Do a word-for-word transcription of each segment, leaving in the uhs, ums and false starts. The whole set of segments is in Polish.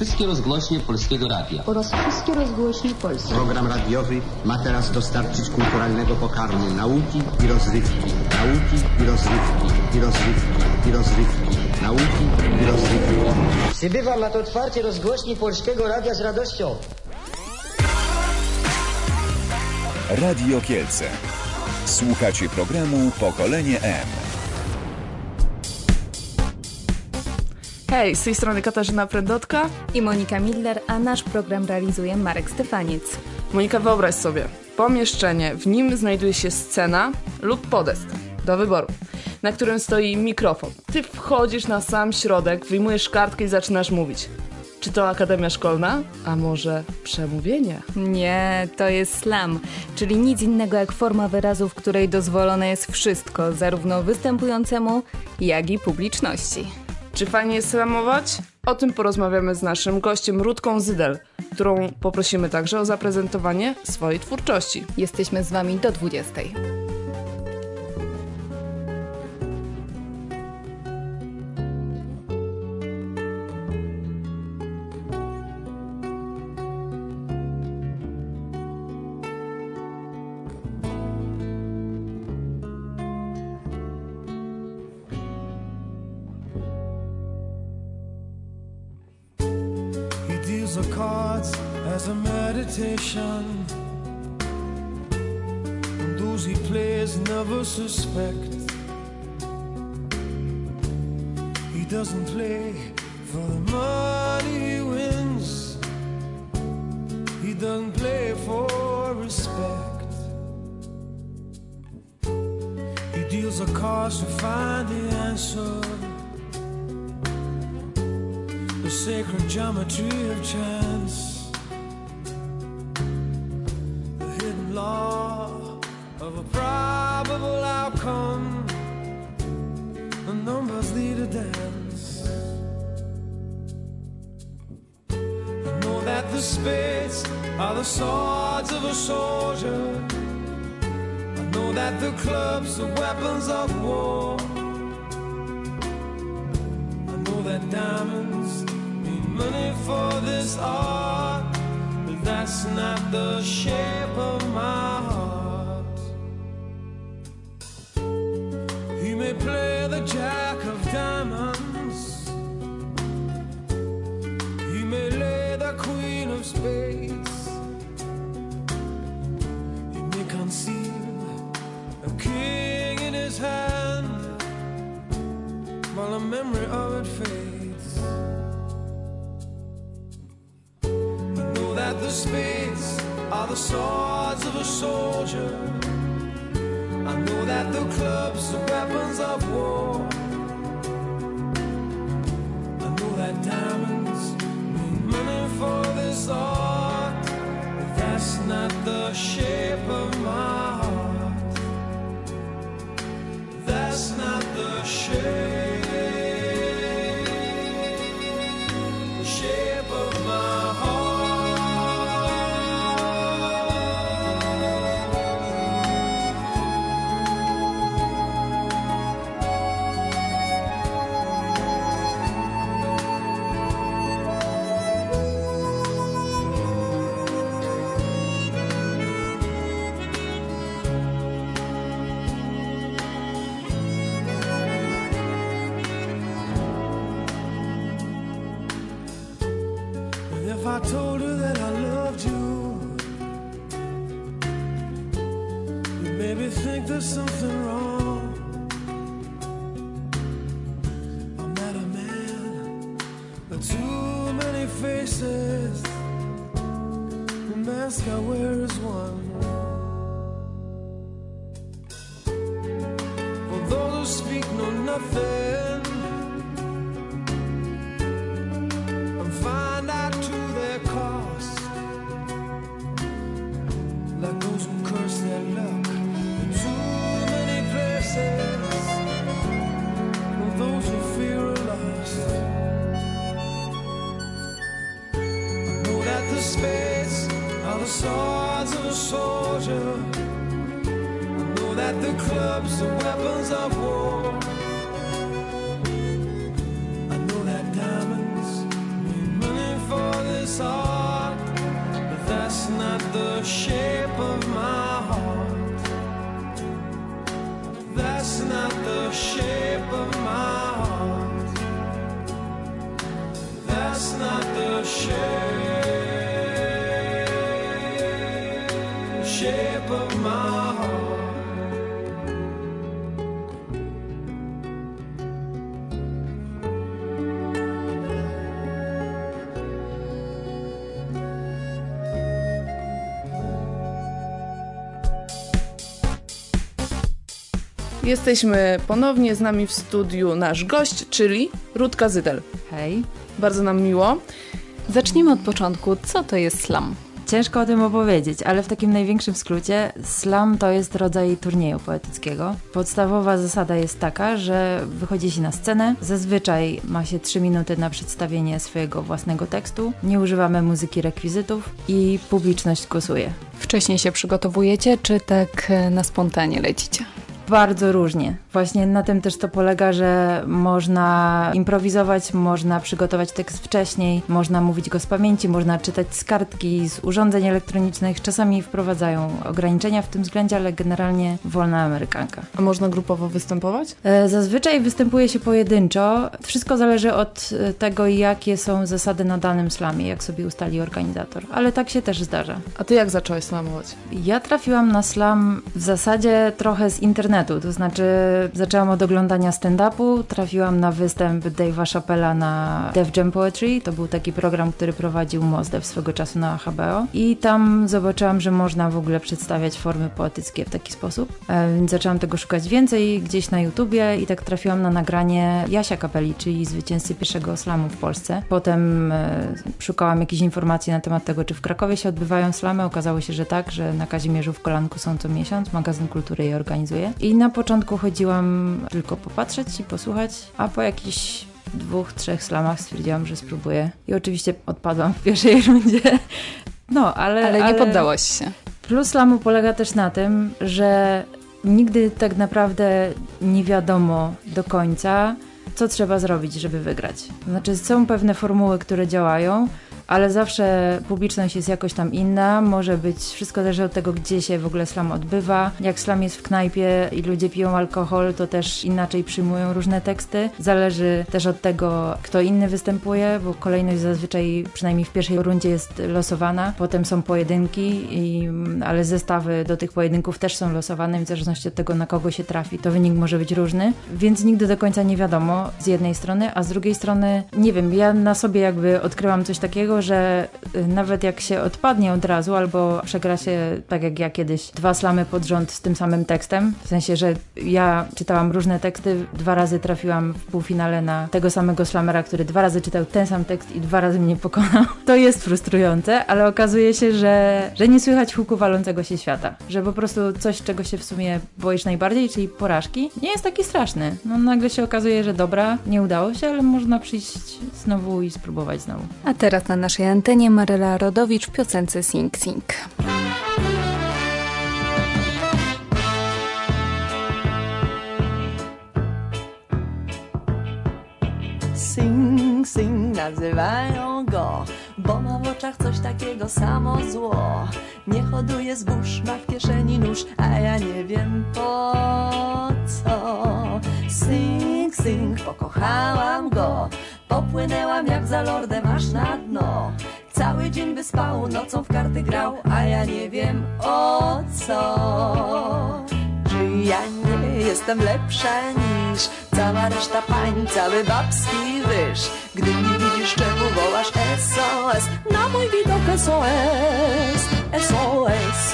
Wszystkie rozgłośnie Polskiego Radia oraz wszystkie rozgłośnie polskie. Program radiowy ma teraz dostarczyć kulturalnego pokarmu nauki i rozrywki. Nauki i rozrywki. I rozrywki. I rozrywki. Nauki i rozrywki. Przybywam na to otwarcie rozgłośni Polskiego Radia z radością. Radio Kielce. Słuchacie programu Pokolenie M. Hej, z tej strony Katarzyna Prędotka i Monika Midler, a nasz program realizuje Marek Stefaniec. Monika, wyobraź sobie, pomieszczenie, w nim znajduje się scena lub podest, do wyboru, na którym stoi mikrofon. Ty wchodzisz na sam środek, wyjmujesz kartkę i zaczynasz mówić. Czy to akademia szkolna? A może przemówienie? Nie, to jest slam, czyli nic innego jak forma wyrazu, w której dozwolone jest wszystko, zarówno występującemu, jak i publiczności. Czy fajnie jest slamować? O tym porozmawiamy z naszym gościem Rutką Zydel, którą poprosimy także o zaprezentowanie swojej twórczości. Jesteśmy z wami do dwudziestej. The cards as a meditation, and those he plays never suspect. He doesn't play for the money he wins, he doesn't play for respect. He deals the cards to find the answer, the sacred geometry of chance, the hidden law of a probable outcome. The numbers lead a dance. I know that the spades are the swords of a soldier. I know that the clubs are weapons of war. I know that diamonds money for this art, but that's not the shape of my heart. He may play the jack of diamonds, he may lay the queen of spades, he may conceive a king in his hand while the memory of it fades. The spades are the swords of a soldier. I know that the clubs are weapons of war. I know that diamonds mean money for this art, but that's not the shape of my heart. That's not the shape, the shape of my heart. If I told her that I loved you, you maybe think there's something wrong. I'm not a man, but too many faces. The mask I wear is one. For those who speak know nothing, and find out to their cost, like those who curse their luck in too many places, and those who fear are lost. I know that the spades are the swords of a soldier. I know that the clubs are weapons of war. I know that diamonds mean money for that's not the shape, the shape of my heart. Jesteśmy ponownie, z nami w studiu nasz gość, czyli Rutka Zydel. Hej. Bardzo nam miło. Zacznijmy od początku. Co to jest slam? Ciężko o tym opowiedzieć, ale w takim największym skrócie slam to jest rodzaj turnieju poetyckiego. Podstawowa zasada jest taka, że wychodzi się na scenę, zazwyczaj ma się trzy minuty na przedstawienie swojego własnego tekstu, nie używamy muzyki, rekwizytów i publiczność głosuje. Wcześniej się przygotowujecie, czy tak na spontanie lecicie? Bardzo różnie. Właśnie na tym też to polega, że można improwizować, można przygotować tekst wcześniej, można mówić go z pamięci, można czytać z kartki, z urządzeń elektronicznych. Czasami wprowadzają ograniczenia w tym względzie, ale generalnie wolna amerykanka. A można grupowo występować? Zazwyczaj występuje się pojedynczo. Wszystko zależy od tego, jakie są zasady na danym slamie, jak sobie ustali organizator. Ale tak się też zdarza. A ty jak zacząłeś slamować? Ja trafiłam na slam w zasadzie trochę z internetu. To znaczy zaczęłam od oglądania stand-upu, trafiłam na występ Dave'a Chappella na Def Jam Poetry. To był taki program, który prowadził Mosdev swego czasu na H B O. I tam zobaczyłam, że można w ogóle przedstawiać formy poetyckie w taki sposób. E, więc zaczęłam tego szukać więcej gdzieś na YouTubie i tak trafiłam na nagranie Jasia Kapeli, czyli zwycięzcy pierwszego slamu w Polsce. Potem e, szukałam jakichś informacji na temat tego, czy w Krakowie się odbywają slamy. Okazało się, że tak, że na Kazimierzu w Kolanku są co miesiąc. Magazyn Kultury je organizuje. I na początku chodziłam tylko popatrzeć i posłuchać, a po jakichś dwóch, trzech slamach stwierdziłam, że spróbuję. I oczywiście odpadłam w pierwszej rundzie. No, ale... Ale nie ale... poddałaś się. Plus slamu polega też na tym, że nigdy tak naprawdę nie wiadomo do końca, co trzeba zrobić, żeby wygrać. Znaczy są pewne formuły, które działają, ale zawsze publiczność jest jakoś tam inna, może być, wszystko zależy od tego, gdzie się w ogóle slam odbywa. Jak slam jest w knajpie i ludzie piją alkohol, to też inaczej przyjmują różne teksty. Zależy też od tego, kto inny występuje, bo kolejność zazwyczaj, przynajmniej w pierwszej rundzie jest losowana, potem są pojedynki, i, ale zestawy do tych pojedynków też są losowane, w zależności od tego, na kogo się trafi, to wynik może być różny, więc nigdy do końca nie wiadomo z jednej strony, a z drugiej strony, nie wiem, ja na sobie jakby odkryłam coś takiego, że nawet jak się odpadnie od razu albo przegra się, tak jak ja kiedyś, dwa slamy pod rząd z tym samym tekstem, w sensie, że ja czytałam różne teksty, dwa razy trafiłam w półfinale na tego samego slamera, który dwa razy czytał ten sam tekst i dwa razy mnie pokonał. To jest frustrujące, ale okazuje się, że, że nie słychać huku walącego się świata, że po prostu coś, czego się w sumie boisz najbardziej, czyli porażki, nie jest taki straszny. No nagle się okazuje, że dobra, nie udało się, ale można przyjść znowu i spróbować znowu. A teraz na naszej antenie Maryla Rodowicz w piosence Sing Sing. Sing, sing, nazywają go, bo ma w oczach coś takiego samo zło. Nie hoduje zbóż, ma w kieszeni nóż, a ja nie wiem po co. Sing, sing, pokochałam go, popłynęłam jak za lordem aż na dno. Cały dzień by spał, nocą w karty grał, a ja nie wiem o co. Czy ja nie jestem lepsza niż cała reszta pań, cały babski wyż? Gdy mnie widzisz, czemu wołasz S O S? Na mój widok S O S, S O S.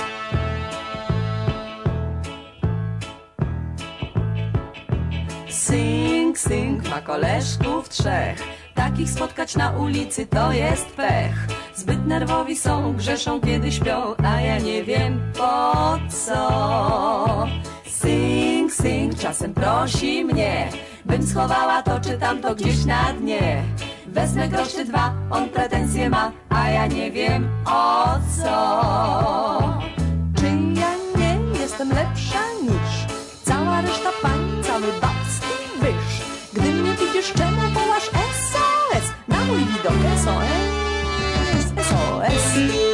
Sing, sing, ma koleżków trzech. Takich spotkać na ulicy to jest pech. Zbyt nerwowi są, grzeszą kiedy śpią, a ja nie wiem po co. Sing, sing, czasem prosi mnie, bym schowała to czy tamto gdzieś na dnie. Wezmę grosz czy dwa, on pretensje ma, a ja nie wiem o co. Czy ja nie jestem lepsza niż cała reszta pań, cały babski wyż? Gdy mnie widzisz, czemu wołasz S O S? Na mój widok S O S, S O S.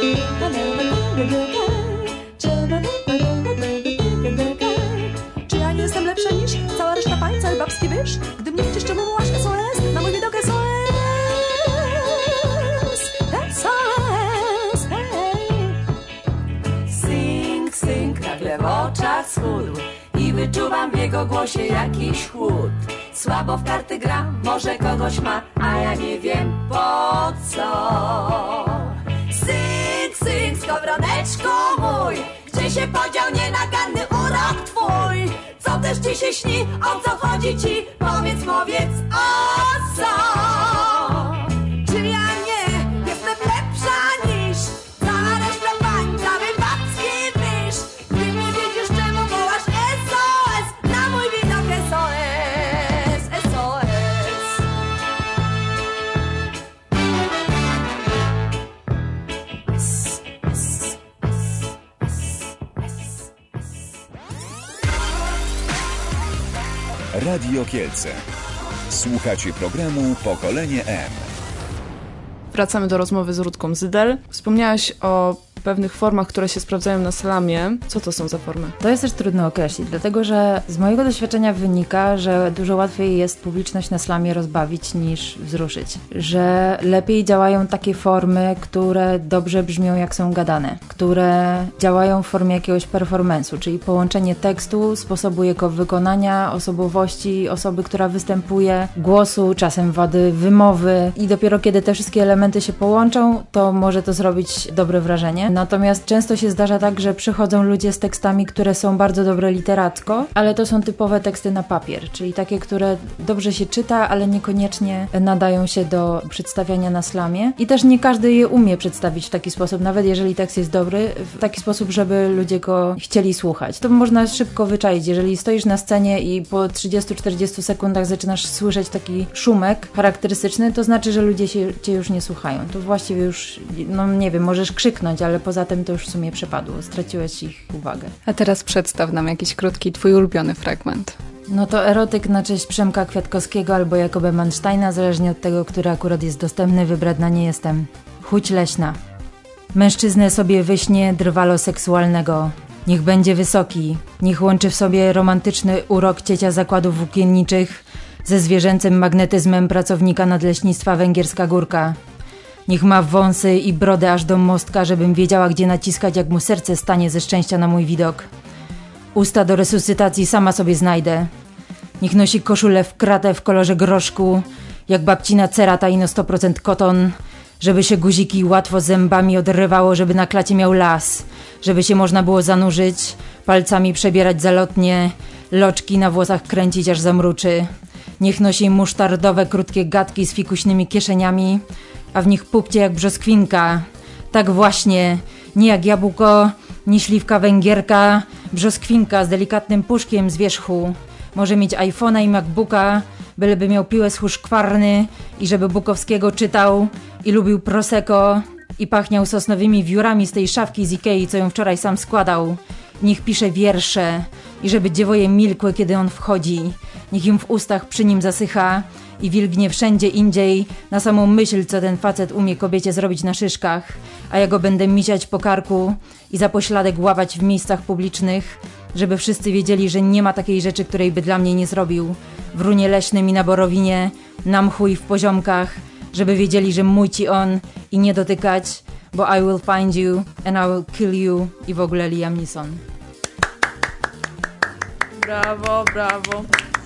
Czy ja nie jestem lepsza niż cała reszta pań, cały babski wyż? Gdy mnie widzisz, czemu wołasz S O S? Na mój widok S O S. Dostrzegam w jego głosie jakiś chłód. Słabo w karty gra, może kogoś ma, a ja nie wiem po co. Syk, syk, skowroneczku mój, gdzie się podział nienaganny urok twój? Co też ci się śni, o co chodzi ci? Powiedz, powiedz, o co? Czy ja nie jestem lepsza niż cała reszta pań, cały babski mysz? Ty nie widzisz, czemu wołasz S O S? Na mój widok S O S, S O S. Radio Kielce. Słuchacie programu Pokolenie M. Wracamy do rozmowy z Rutką Zydel. Wspomniałaś o pewnych formach, które się sprawdzają na slamie. Co to są za formy? To jest też trudno określić, dlatego że z mojego doświadczenia wynika, że dużo łatwiej jest publiczność na slamie rozbawić niż wzruszyć. Że lepiej działają takie formy, które dobrze brzmią jak są gadane, które działają w formie jakiegoś performance'u, czyli połączenie tekstu, sposobu jego wykonania, osobowości osoby, która występuje, głosu, czasem wady wymowy i dopiero kiedy te wszystkie elementy się połączą, to może to zrobić dobre wrażenie. Natomiast często się zdarza tak, że przychodzą ludzie z tekstami, które są bardzo dobre literacko, ale to są typowe teksty na papier, czyli takie, które dobrze się czyta, ale niekoniecznie nadają się do przedstawiania na slamie. I też nie każdy je umie przedstawić w taki sposób, nawet jeżeli tekst jest dobry, w taki sposób, żeby ludzie go chcieli słuchać. To można szybko wyczaić. Jeżeli stoisz na scenie i po trzydziestu czterdziestu sekundach zaczynasz słyszeć taki szumek charakterystyczny, to znaczy, że ludzie się, cię już nie słuchają. To właściwie już, no nie wiem, możesz krzyknąć, ale poza tym to już w sumie przepadło. Straciłeś ich uwagę. A teraz przedstaw nam jakiś krótki, twój ulubiony fragment. No to erotyk na cześć Przemka Kwiatkowskiego albo Jakoba Mansteina, zależnie od tego, który akurat jest dostępny, wybredna nie jestem. Chuć leśna. Mężczyznę sobie wyśnie drwalo seksualnego. Niech będzie wysoki. Niech łączy w sobie romantyczny urok ciecia zakładów włókienniczych ze zwierzęcym magnetyzmem pracownika nadleśnictwa Węgierska Górka. Niech ma wąsy i brodę aż do mostka, żebym wiedziała, gdzie naciskać, jak mu serce stanie ze szczęścia na mój widok. Usta do resuscytacji sama sobie znajdę. Niech nosi koszulę w kratę w kolorze groszku, jak babcina cerata ino sto procent koton, żeby się guziki łatwo zębami odrywało, żeby na klacie miał las, żeby się można było zanurzyć, palcami przebierać zalotnie, loczki na włosach kręcić aż zamruczy. Niech nosi musztardowe krótkie gadki z fikuśnymi kieszeniami, a w nich pupcie jak brzoskwinka. Tak właśnie, nie jak jabłko, nie śliwka węgierka, brzoskwinka z delikatnym puszkiem z wierzchu. Może mieć iPhone'a i MacBooka, byleby miał piłę z huszkwarny i żeby Bukowskiego czytał i lubił Prosecco i pachniał sosnowymi wiórami z tej szafki z Ikei, co ją wczoraj sam składał. Niech pisze wiersze i żeby dziewoje milkły, kiedy on wchodzi. Niech im w ustach przy nim zasycha i wilgnie wszędzie indziej na samą myśl, co ten facet umie kobiecie zrobić na szyszkach, a ja go będę misiać po karku i za pośladek łapać w miejscach publicznych, żeby wszyscy wiedzieli, że nie ma takiej rzeczy, której by dla mnie nie zrobił. W runie leśnym i na borowinie, na mchu i w poziomkach, żeby wiedzieli, że mój ci on i nie dotykać, bo I will find you and I will kill you i w ogóle Liam Neeson. Brawo, brawo.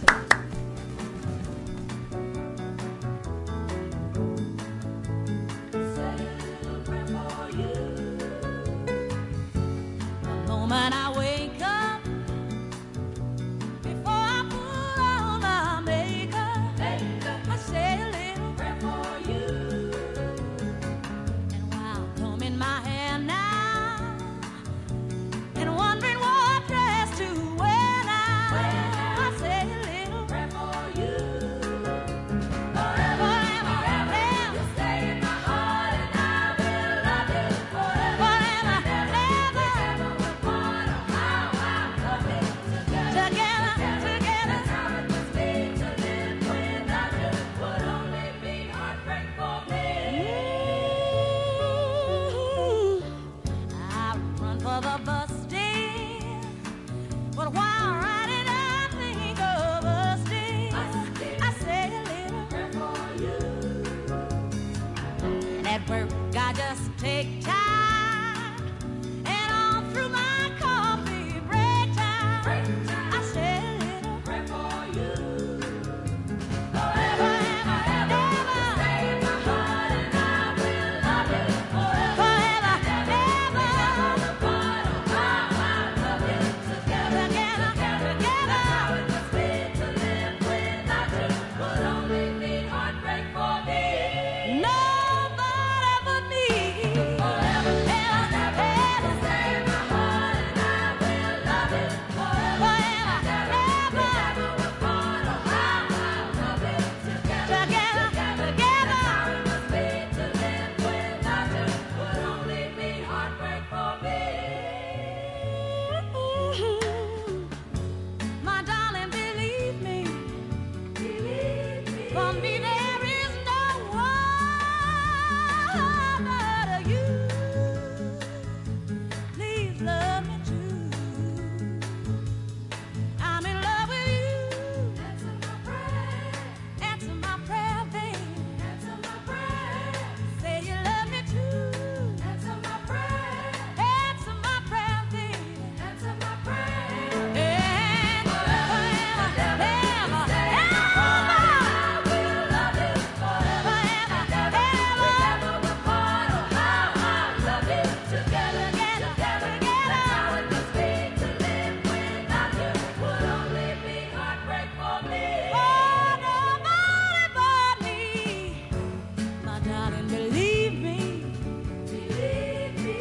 When I wake up, before I put on my makeup, I say a little prayer for you. And while combing my hair now, and wondering what dress to wear now, I say a little prayer for you. Forever, forever, you stay in my heart, and I will love you forever. I just take time, and all through my coffee break time, I say a little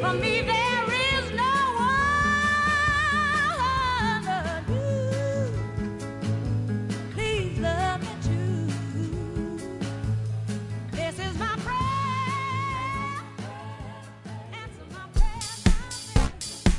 For me there is no one but you. Please love me too. This is my prayer. Answer my prayer.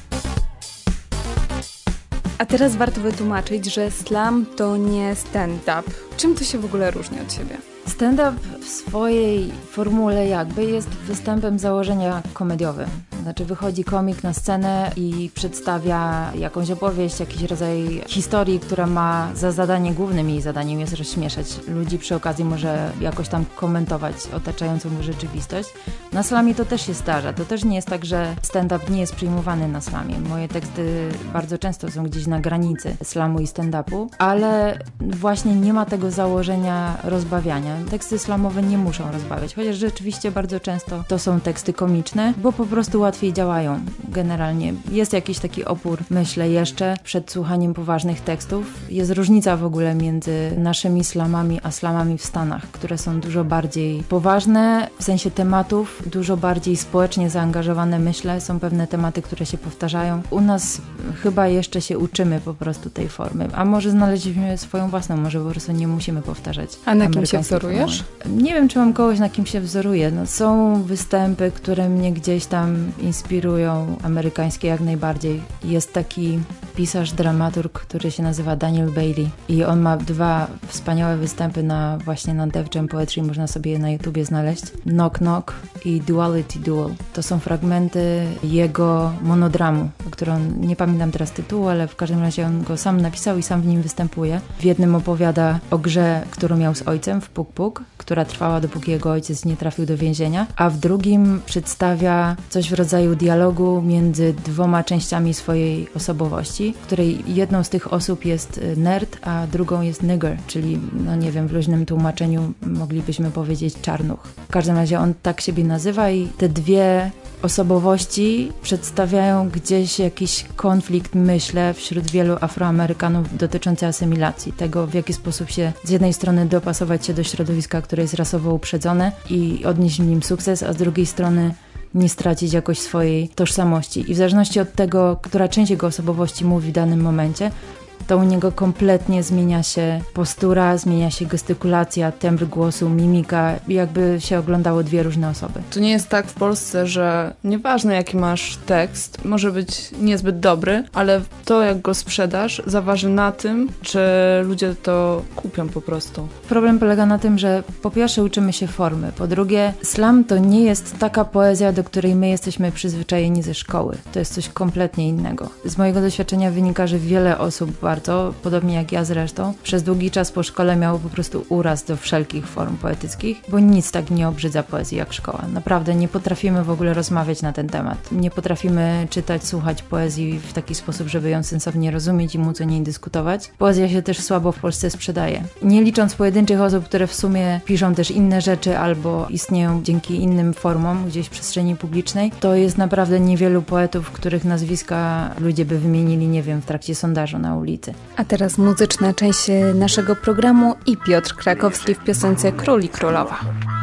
A teraz warto wytłumaczyć, że slam to nie stand-up. Czym to się w ogóle różni od siebie? Stand-up w swojej formule jakby jest występem z założenia komediowym. Znaczy wychodzi komik na scenę i przedstawia jakąś opowieść, jakiś rodzaj historii, która ma za zadanie, głównym jej zadaniem jest rozśmieszać ludzi, przy okazji może jakoś tam komentować otaczającą mu rzeczywistość. Na slamie to też się zdarza. To też nie jest tak, że stand-up nie jest przyjmowany na slamie. Moje teksty bardzo często są gdzieś na granicy slamu i stand-upu, ale właśnie nie ma tego założenia rozbawiania. Teksty slamowe nie muszą rozbawiać, chociaż rzeczywiście bardzo często to są teksty komiczne, bo po prostu łatwiej działają generalnie. Jest jakiś taki opór, myślę, jeszcze przed słuchaniem poważnych tekstów. Jest różnica w ogóle między naszymi slamami a slamami w Stanach, które są dużo bardziej poważne, w sensie tematów, dużo bardziej społecznie zaangażowane, myślę. Są pewne tematy, które się powtarzają. U nas chyba jeszcze się uczymy po prostu tej formy, a może znaleźliśmy swoją własną, może po prostu nie musimy powtarzać. A na kim się wzorujesz? Nie wiem, czy mam kogoś, na kim się wzoruję. No, są występy, które mnie gdzieś tam inspirują, amerykańskie jak najbardziej. Jest taki pisarz, dramaturg, który się nazywa Daniel Bailey i on ma dwa wspaniałe występy na właśnie na Def Jam Poetry, można sobie je na YouTubie znaleźć. Knock Knock i Duality Duel. To są fragmenty jego monodramu, który on, nie pamiętam teraz tytułu, ale w każdym razie on go sam napisał i sam w nim występuje. W jednym opowiada o grze, którą miał z ojcem w Puk Puk, która trwała dopóki jego ojciec nie trafił do więzienia, a w drugim przedstawia coś w rodzaju dialogu między dwoma częściami swojej osobowości, w której jedną z tych osób jest nerd, a drugą jest nigger, czyli, no nie wiem, w luźnym tłumaczeniu moglibyśmy powiedzieć czarnuch. W każdym razie on tak siebie nazywa i te dwie osobowości przedstawiają gdzieś jakiś konflikt, myślę, wśród wielu Afroamerykanów dotyczący asymilacji. Tego, w jaki sposób się z jednej strony dopasować się do środowiska, które jest rasowo uprzedzone i odnieść w nim sukces, a z drugiej strony nie stracić jakoś swojej tożsamości. I w zależności od tego, która część jego osobowości mówi w danym momencie, to u niego kompletnie zmienia się postura, zmienia się gestykulacja, tembr głosu, mimika, jakby się oglądało dwie różne osoby. To nie jest tak w Polsce, że nieważne jaki masz tekst, może być niezbyt dobry, ale to jak go sprzedasz zaważy na tym, czy ludzie to kupią po prostu. Problem polega na tym, że po pierwsze uczymy się formy, po drugie slam to nie jest taka poezja, do której my jesteśmy przyzwyczajeni ze szkoły. To jest coś kompletnie innego. Z mojego doświadczenia wynika, że wiele osób bardzo, podobnie jak ja zresztą, przez długi czas po szkole miało po prostu uraz do wszelkich form poetyckich, bo nic tak nie obrzydza poezji jak szkoła. Naprawdę nie potrafimy w ogóle rozmawiać na ten temat. Nie potrafimy czytać, słuchać poezji w taki sposób, żeby ją sensownie rozumieć i móc o niej dyskutować. Poezja się też słabo w Polsce sprzedaje. Nie licząc pojedynczych osób, które w sumie piszą też inne rzeczy albo istnieją dzięki innym formom gdzieś w przestrzeni publicznej, to jest naprawdę niewielu poetów, których nazwiska ludzie by wymienili, nie wiem, w trakcie sondażu na ulicy. A teraz muzyczna część naszego programu i Piotr Krakowski w piosence Król i Królowa.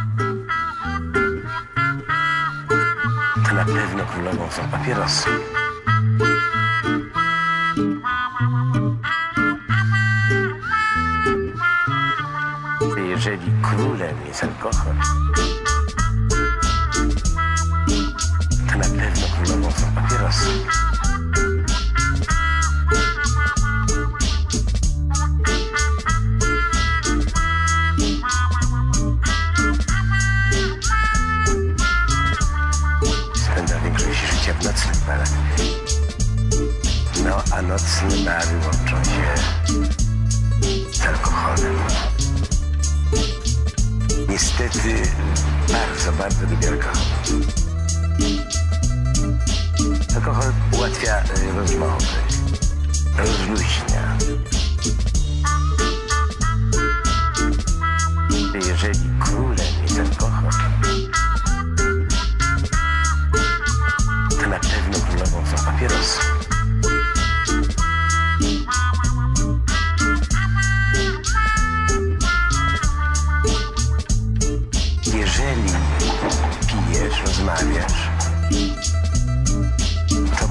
To na pewno królową są papierosy. Jeżeli królem jest alkohol, to na pewno królową są papierosy. Spędza większość życia w nocnych barach. No, a nocne bary łączą się z alkoholem. Niestety bardzo, bardzo lubię alkohol. Alkohol ułatwia rozmowy, rozluźnia. Jeżeli królem jest alkohol, to na pewno królową są papierosy. Jeżeli pijesz, rozmawiasz,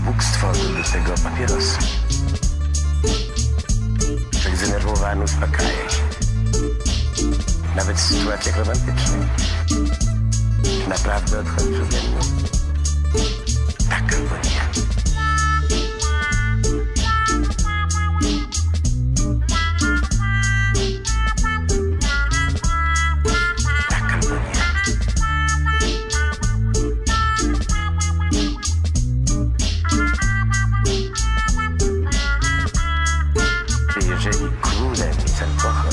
Bóg stworzył do tego papierosy. Tak zdenerwowany uspokaja się. Nawet w sytuacjach romantycznych. Czy naprawdę odchodzisz ode mnie? Tak albo nie. Jeżeli królem jest alkohol,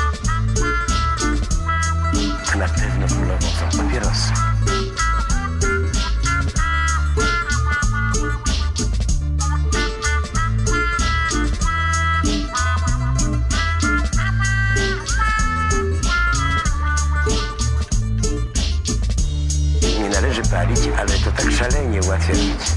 to na pewno królową są papierosy. Nie należy palić, ale to tak szalenie ułatwia życie.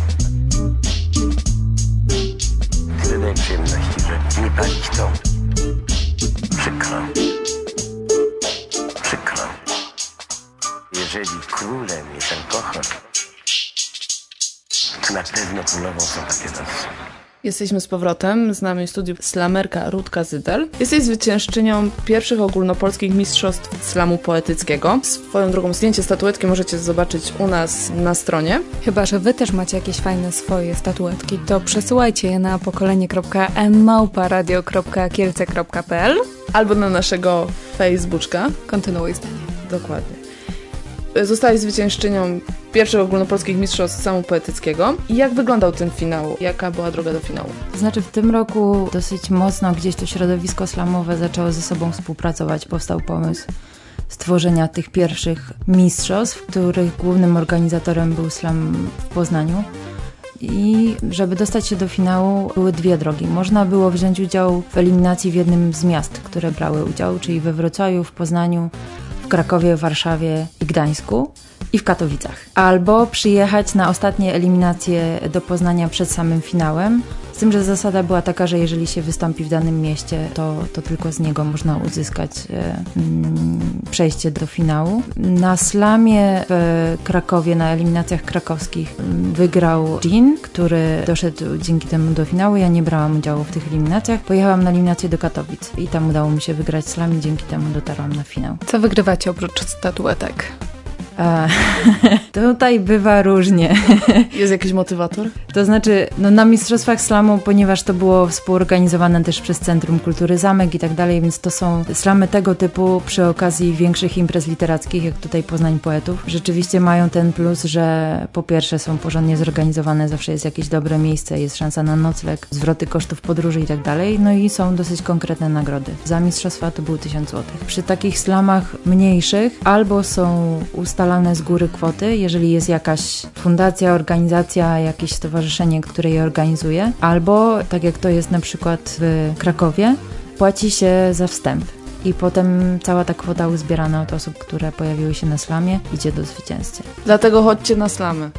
Tyle daje przyjemności, że nie palić to przykro. Przykro. Jeżeli królem jest alkohol, to na pewno królową są papierosy. Jesteśmy z powrotem, z nami w studiu slamerka Rutka Zydel. Jesteś zwyciężczynią pierwszych ogólnopolskich mistrzostw slamu poetyckiego. Swoją drogą zdjęcie statuetki możecie zobaczyć u nas na stronie. Chyba że wy też macie jakieś fajne swoje statuetki, to przesyłajcie je na pokolenie kropka m małpa radio kropka kielce kropka p l albo na naszego Facebooka. Kontynuuj zdanie. Dokładnie. Zostałaś zwyciężczynią pierwszych ogólnopolskich mistrzostw slamu poetyckiego. I jak wyglądał ten finał? Jaka była droga do finału? To znaczy w tym roku dosyć mocno gdzieś to środowisko slamowe zaczęło ze sobą współpracować. Powstał pomysł stworzenia tych pierwszych mistrzostw, których głównym organizatorem był slam w Poznaniu. I żeby dostać się do finału były dwie drogi. Można było wziąć udział w eliminacji w jednym z miast, które brały udział, czyli we Wrocławiu, w Poznaniu, w Krakowie, w Warszawie i Gdańsku i w Katowicach. Albo przyjechać na ostatnie eliminacje do Poznania przed samym finałem. Z tym, że zasada była taka, że jeżeli się wystąpi w danym mieście, to, to tylko z niego można uzyskać e, mm, przejście do finału. Na slamie w Krakowie, na eliminacjach krakowskich wygrał Jean, który doszedł dzięki temu do finału. Ja nie brałam udziału w tych eliminacjach. Pojechałam na eliminację do Katowic i tam udało mi się wygrać slam i dzięki temu dotarłam na finał. Co wygrywacie oprócz statuetek? A, tutaj bywa różnie. Jest jakiś motywator? To znaczy, no na Mistrzostwach Slamu, ponieważ to było współorganizowane też przez Centrum Kultury Zamek i tak dalej, więc to są slamy tego typu przy okazji większych imprez literackich, jak tutaj Poznań Poetów. Rzeczywiście mają ten plus, że po pierwsze są porządnie zorganizowane, zawsze jest jakieś dobre miejsce, jest szansa na nocleg, zwroty kosztów podróży i tak dalej, no i są dosyć konkretne nagrody. Za mistrzostwa to było tysiąc złotych. Przy takich slamach mniejszych albo są ustalone z góry kwoty, jeżeli jest jakaś fundacja, organizacja, jakieś stowarzyszenie, które je organizuje, albo tak jak to jest na przykład w Krakowie, płaci się za wstęp i potem cała ta kwota uzbierana od osób, które pojawiły się na slamie, idzie do zwycięzcy. Dlatego chodźcie na slamy.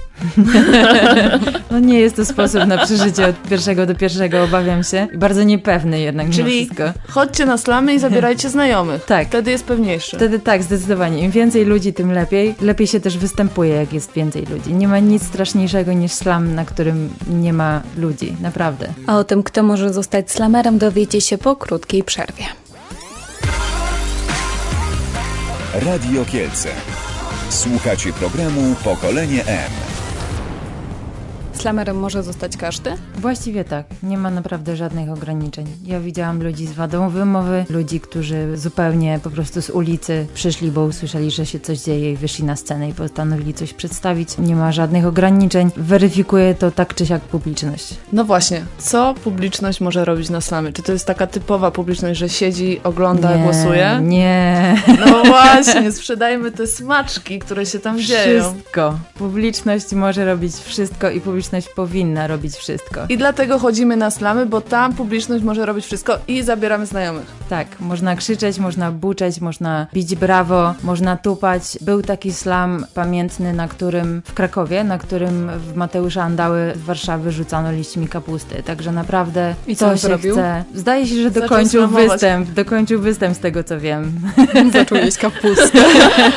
No nie jest to sposób na przeżycie od pierwszego do pierwszego, obawiam się. Bardzo niepewny jednak Czyli mimo wszystko. chodźcie na slamy i zabierajcie znajomych. Tak. Wtedy jest pewniejszy. Wtedy tak, zdecydowanie. Im więcej ludzi, tym lepiej. Lepiej się też występuje, jak jest więcej ludzi. Nie ma nic straszniejszego niż slam, na którym nie ma ludzi. Naprawdę. A o tym, kto może zostać slamerem, dowiecie się po krótkiej przerwie. Radio Kielce. Słuchacie programu Pokolenie M. Slamerem może zostać każdy? Właściwie tak. Nie ma naprawdę żadnych ograniczeń. Ja widziałam ludzi z wadą wymowy, ludzi, którzy zupełnie po prostu z ulicy przyszli, bo usłyszeli, że się coś dzieje i wyszli na scenę i postanowili coś przedstawić. Nie ma żadnych ograniczeń. Weryfikuje to tak czy siak publiczność. No właśnie. Co publiczność może robić na slamie? Czy to jest taka typowa publiczność, że siedzi, ogląda, nie, głosuje? Nie. No właśnie. Sprzedajmy te smaczki, które się tam dzieją. Wszystko. Publiczność może robić wszystko i publiczność powinna robić wszystko. I dlatego chodzimy na slamy, bo tam publiczność może robić wszystko i zabieramy znajomych. Tak, można krzyczeć, można buczeć, można bić brawo, można tupać. Był taki slam pamiętny, na którym w Krakowie, na którym w Mateusza Andały z Warszawy rzucano liśćmi kapusty. Także naprawdę I co to on się zrobił? chce. Zdaje się, że Zaczął dokończył slamować. występ. Dokończył występ z tego, co wiem. Zaczął jeść kapustę.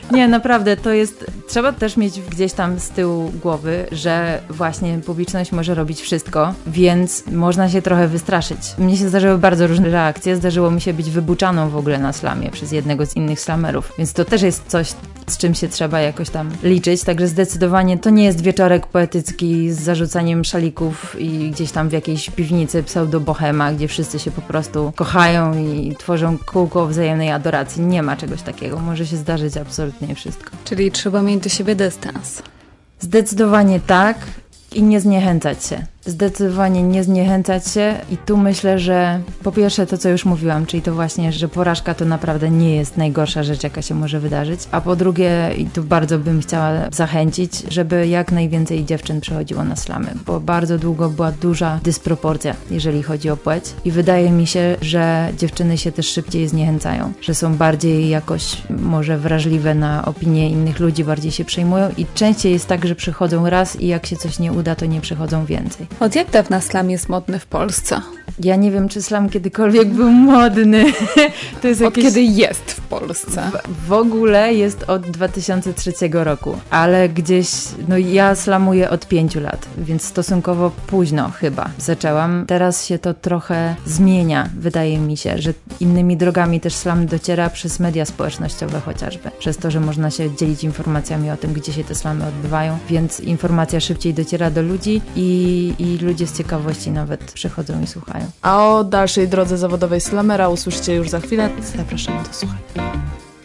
Nie, naprawdę, to jest... Trzeba też mieć gdzieś tam z tyłu głowy, że właśnie publiczność może robić wszystko, więc można się trochę wystraszyć. Mnie się zdarzyły bardzo różne reakcje. Zdarzyło mi się być wybuczaną w ogóle na slamie przez jednego z innych slamerów, więc to też jest coś, z czym się trzeba jakoś tam liczyć. Także zdecydowanie to nie jest wieczorek poetycki z zarzucaniem szalików i gdzieś tam w jakiejś piwnicy pseudo-bohema, gdzie wszyscy się po prostu kochają i tworzą kółko wzajemnej adoracji. Nie ma czegoś takiego. Może się zdarzyć absolutnie wszystko. Czyli trzeba mieć do siebie dystans. Zdecydowanie tak i nie zniechęcać się. Zdecydowanie nie zniechęcać się i tu myślę, że po pierwsze to, co już mówiłam, czyli to właśnie, że porażka to naprawdę nie jest najgorsza rzecz, jaka się może wydarzyć, a po drugie, i tu bardzo bym chciała zachęcić, żeby jak najwięcej dziewczyn przychodziło na slamy, bo bardzo długo była duża dysproporcja, jeżeli chodzi o płeć i wydaje mi się, że dziewczyny się też szybciej zniechęcają, że są bardziej jakoś może wrażliwe na opinie innych ludzi, bardziej się przejmują i częściej jest tak, że przychodzą raz i jak się coś nie uda, to nie przychodzą więcej. Od jak dawna slam jest modny w Polsce? Ja nie wiem, czy slam kiedykolwiek był modny. To jest Od jakieś... kiedy jest w Polsce? W, w ogóle jest od dwa tysiące trzeciego roku, ale gdzieś, no ja slamuję od pięciu lat, więc stosunkowo późno chyba zaczęłam. Teraz się to trochę zmienia, wydaje mi się, że innymi drogami też slam dociera przez media społecznościowe chociażby. Przez to, że można się dzielić informacjami o tym, gdzie się te slamy odbywają, więc informacja szybciej dociera do ludzi i, i ludzie z ciekawości nawet przychodzą i słuchają. A o dalszej drodze zawodowej slamera usłyszycie już za chwilę. Zapraszamy do słuchania.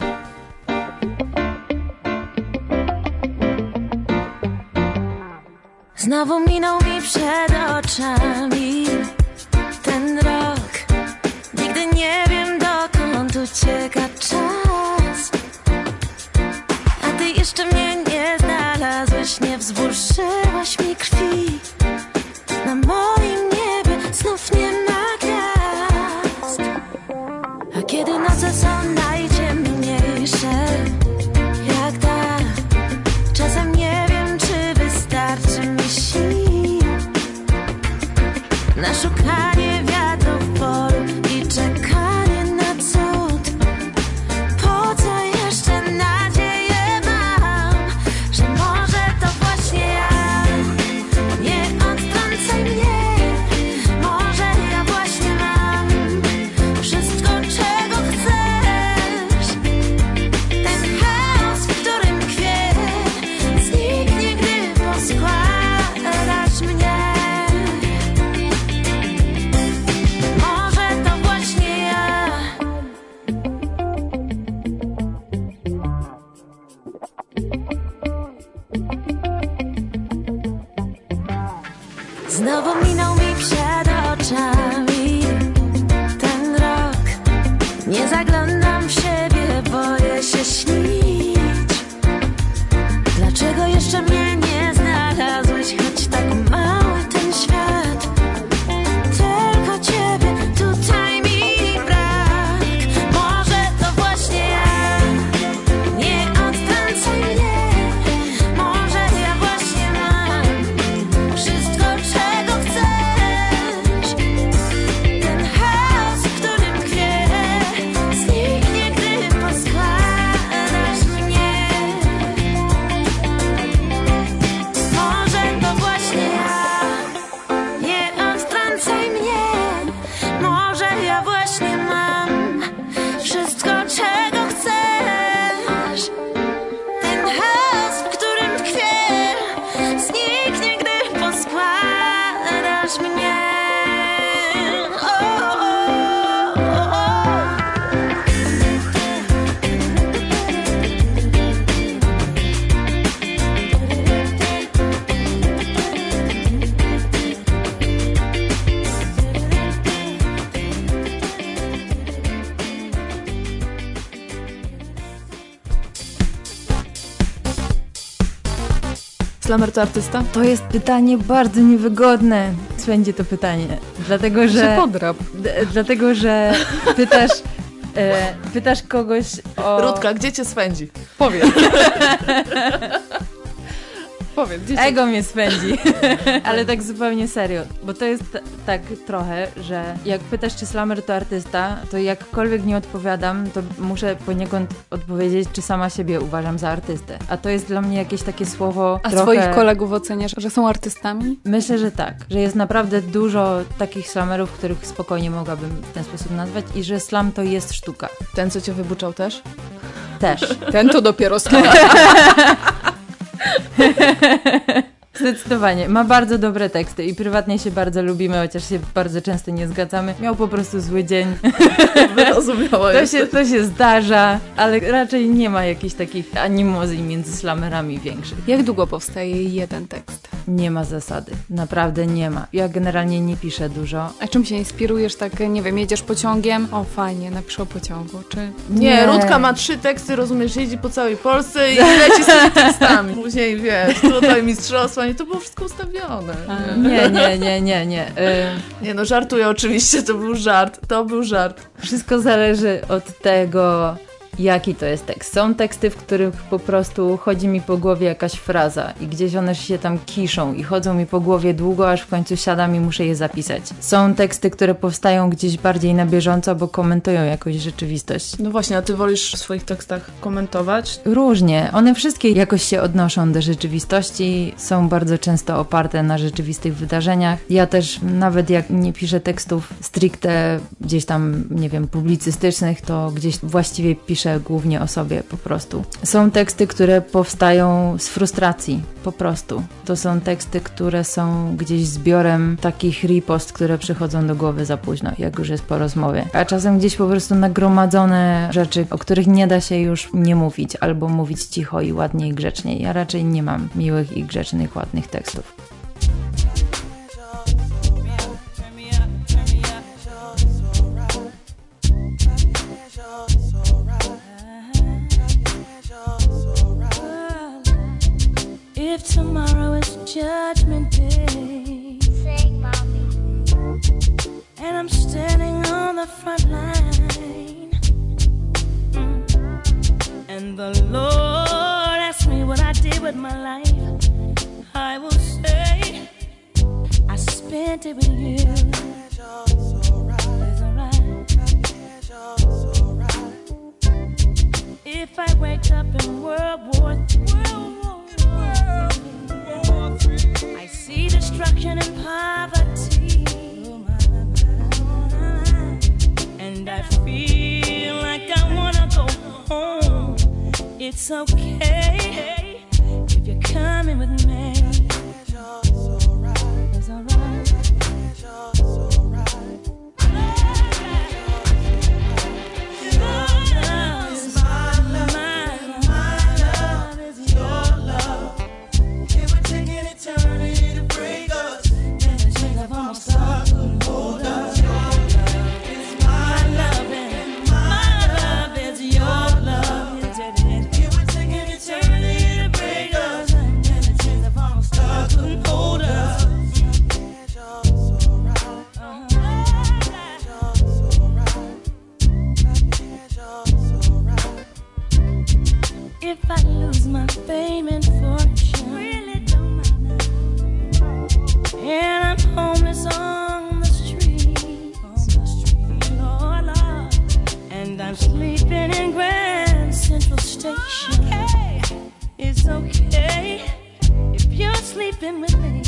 Znowu minął mi przed oczami ten rok. Nigdy nie wiem, dokąd ucieka czas. A ty jeszcze mnie nie znalazłeś, nie wzburzyłaś mi krwi. Na moim niebie znów nie ma gwiazd. A kiedy noce są najciemniejsze, jak ta, czasem nie wiem, czy wystarczy mi sił na szukanie wiatrów poru i czekanie na cud. Po co jeszcze nadzieję mam, że może to właśnie ja? Nie odtrącaj mnie, może ja właśnie mam wszystko, czego chcesz. Ten chaos, w którym tkwię, zniknie, gdy poskładasz mnie. Może to właśnie ja. Znowu minął mi przed oczami ten rok. Nie zaglądam w siebie, boję się śnić. Dlaczego jeszcze mnie nie znalazłeś, choć tak mały ten świat? Tylko ciebie tutaj mi brak. Może to właśnie ja. Nie odtrącaj mnie, może ja właśnie mam wszystko, czego chcesz. Ten chaos, w którym tkwię, zniknie, gdy poskładasz mnie. Może to właśnie ja. Nie odtrącaj mnie, może ja właśnie mam wszystko, czego chcesz. Ten chaos, w którym tkwię, zniknie, gdy poskładasz mnie. O, o, o, o. Slamer to artysta? To jest pytanie bardzo niewygodne. Będzie to pytanie. Dlatego, że... Się podrap. D- dlatego, że pytasz, e, pytasz kogoś o... Rutka, gdzie cię swędzi? Powiedz. powiedz. Dzieciak. Ego mnie spędzi. Ale tak zupełnie serio, bo to jest t- tak trochę, że jak pytasz, czy slamer to artysta, to jakkolwiek nie odpowiadam, to muszę poniekąd odpowiedzieć, czy sama siebie uważam za artystę. A to jest dla mnie jakieś takie słowo A trochę... swoich kolegów oceniasz, że są artystami? Myślę, że tak. Że jest naprawdę dużo takich slamerów, których spokojnie mogłabym w ten sposób nazwać i że slam to jest sztuka. Ten, co cię wybuczał też? Też. Ten to dopiero slam. Zdecydowanie. Ma bardzo dobre teksty i prywatnie się bardzo lubimy, chociaż się bardzo często nie zgadzamy. Miał po prostu zły dzień. Wyrozumiała to, się, to się zdarza, ale raczej nie ma jakichś takich animozji między slamerami większych. Jak długo powstaje jeden tekst? Nie ma zasady. Naprawdę nie ma. Ja generalnie nie piszę dużo. A czym się inspirujesz? Tak, nie wiem, jedziesz pociągiem? O, fajnie, napiszę o pociągu, czy... Nie, Nie. Rutka ma trzy teksty, rozumiesz, jeździ po całej Polsce i leci z tymi tekstami. Później, wiesz, tutaj mistrzostwa, nie, to było wszystko ustawione. Nie, nie, nie, nie, nie. Y... Nie no, żartuję oczywiście, to był żart, to był żart. Wszystko zależy od tego, jaki to jest tekst. Są teksty, w których po prostu chodzi mi po głowie jakaś fraza i gdzieś one się tam kiszą i chodzą mi po głowie długo, aż w końcu siadam i muszę je zapisać. Są teksty, które powstają gdzieś bardziej na bieżąco, bo komentują jakąś rzeczywistość. No właśnie, a ty wolisz w swoich tekstach komentować? Różnie. One wszystkie jakoś się odnoszą do rzeczywistości, są bardzo często oparte na rzeczywistych wydarzeniach. Ja też, nawet jak nie piszę tekstów stricte gdzieś tam, nie wiem, publicystycznych, to gdzieś właściwie piszę głównie o sobie po prostu. Są teksty, które powstają z frustracji, po prostu. To są teksty, które są gdzieś zbiorem takich ripost, które przychodzą do głowy za późno, jak już jest po rozmowie. A czasem gdzieś po prostu nagromadzone rzeczy, o których nie da się już nie mówić, albo mówić cicho i ładnie i grzecznie. Ja raczej nie mam miłych i grzecznych, ładnych tekstów. If tomorrow is judgment day, sing, mommy. And I'm standing on the front line, mm. and the Lord asks me what I did with my life, I will say I spent it with you. It's alright. If I wake up in World War Three, I see destruction and poverty, and I feel like I wanna go home. It's okay if you're coming with me. It's alright. If I lose my fame and fortune, really don't matter, and I'm homeless on the street, on the street, Lord, Lord, and I'm sleeping in Grand Central Station. Okay. It's okay if you're sleeping with me.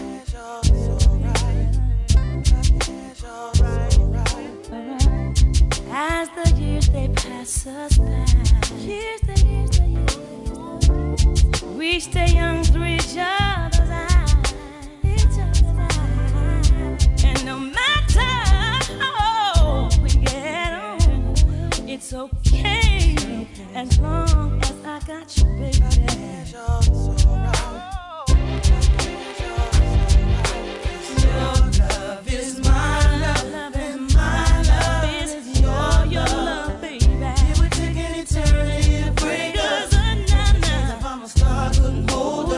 As the years they pass us by, years the years the years, we stay young through each other's eyes, each other's eyes. And no matter how old we get on, it's okay as long as I got you, baby. Your love is my love, and my love is your, your love, baby. It would take an eternity to break us. If I'm a star, I couldn't hold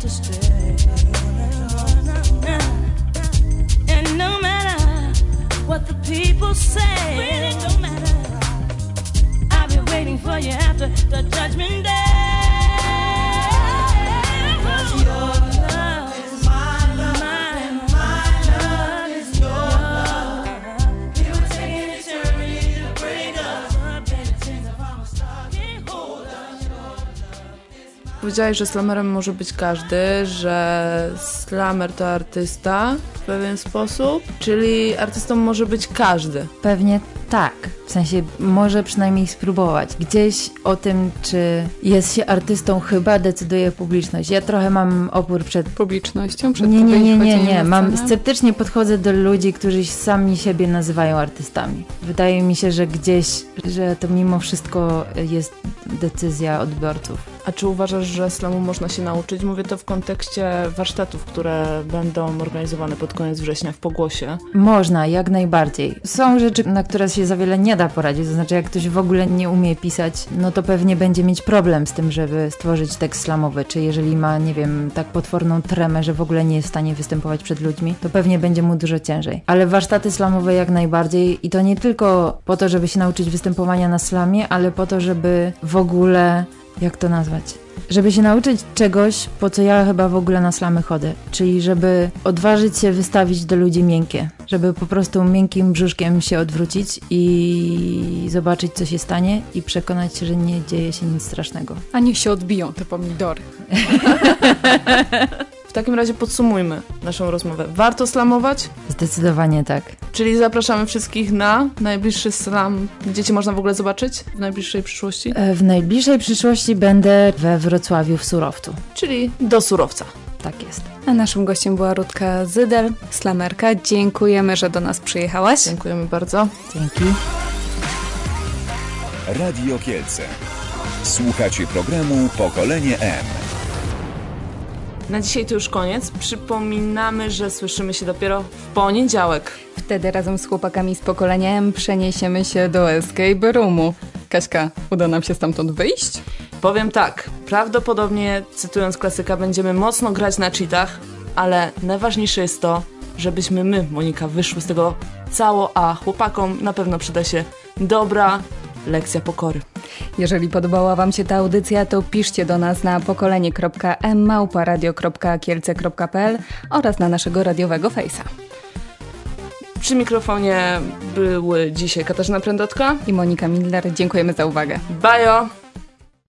to stay. And no matter what the people say, really don't matter. I'll be waiting for you after the judgment day. 'Cause your love is my love, and my love is your love. It would take an eternity to break us up, and it seems if I'm a star, can't hold us. Your love is my... Powiedziałeś, że slamerem może być każdy, że slamer to artysta w pewien sposób, czyli artystą może być każdy. Pewnie tak. W sensie może przynajmniej spróbować. Gdzieś o tym, czy jest się artystą, chyba decyduje publiczność. Ja trochę mam opór przed publicznością, przed Nie, nie, nie, nie, nie. na Mam scenę? sceptycznie podchodzę do ludzi, którzy sami siebie nazywają artystami. Wydaje mi się, że gdzieś, że to mimo wszystko jest decyzja odbiorców. A czy uważasz, że slamu można się nauczyć? Mówię to w kontekście warsztatów, które będą organizowane pod koniec września w Pogłosie. Można, jak najbardziej. Są rzeczy, na które się za wiele nie da poradzić. To znaczy, jak ktoś w ogóle nie umie pisać, no to pewnie będzie mieć problem z tym, żeby stworzyć tekst slamowy. Czy jeżeli ma, nie wiem, tak potworną tremę, że w ogóle nie jest w stanie występować przed ludźmi, to pewnie będzie mu dużo ciężej. Ale warsztaty slamowe jak najbardziej i to nie tylko po to, żeby się nauczyć występowania na slamie, ale po to, żeby w ogóle... Jak to nazwać? Żeby się nauczyć czegoś, po co ja chyba w ogóle na slamy chodzę. Czyli żeby odważyć się wystawić do ludzi miękkie. Żeby po prostu miękkim brzuszkiem się odwrócić i zobaczyć, co się stanie i przekonać się, że nie dzieje się nic strasznego. A niech się odbiją te pomidory. W takim razie podsumujmy naszą rozmowę. Warto slamować? Zdecydowanie tak. Czyli zapraszamy wszystkich na najbliższy slam. Gdzie cię można w ogóle zobaczyć w najbliższej przyszłości? W najbliższej przyszłości będę we Wrocławiu w Surowcu. Czyli do Surowca. Tak jest. A naszym gościem była Rutka Zydel, slamerka. Dziękujemy, że do nas przyjechałaś. Dziękujemy bardzo. Dzięki. Radio Kielce. Słuchacie programu Pokolenie M. Na dzisiaj to już koniec. Przypominamy, że słyszymy się dopiero w poniedziałek. Wtedy razem z chłopakami z pokoleniem przeniesiemy się do escape roomu. Kaśka, uda nam się stamtąd wyjść? Powiem tak, prawdopodobnie, cytując klasyka, będziemy mocno grać na cheatach, ale najważniejsze jest to, żebyśmy my, Monika, wyszły z tego cało, a chłopakom na pewno przyda się dobra lekcja pokory. Jeżeli podobała wam się ta audycja, to piszcie do nas na pokolenie kropka m małpa radio kropka kielce kropka p l oraz na naszego radiowego fejsa. Przy mikrofonie były dzisiaj Katarzyna Prędotka i Monika Miller. Dziękujemy za uwagę. Bajo!